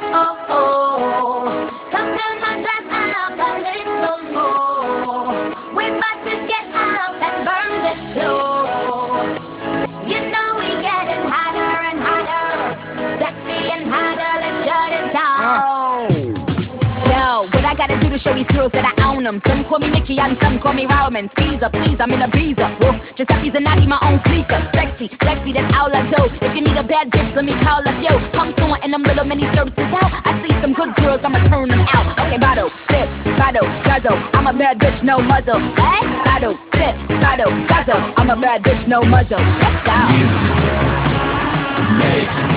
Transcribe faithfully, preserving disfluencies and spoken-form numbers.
oh, oh. Sometimes I drive out a little more. We're about to get out and burn this floor. You know we getting hotter and hotter, sexy and hotter. Let's shut it down. Yo, what I gotta do to show these girls that I own them? Some call me Mickey and some call me Roman. Skeezer, please, I'm in a breezer. Whoa, Giuseppe's and Nagi, my own sneaker. Sexy, sexy, that's all I do. If you need a bad bitch, let me call up yo. Come to one and them little mini services out. I see some good girls, I'ma turn them out. Okay, bottle, sip, bottle, guzzle. I'm a bad bitch, no muzzle. Hey, bottle, sip, bottle, guzzle. I'm a bad bitch, no muzzle. Let's go. You make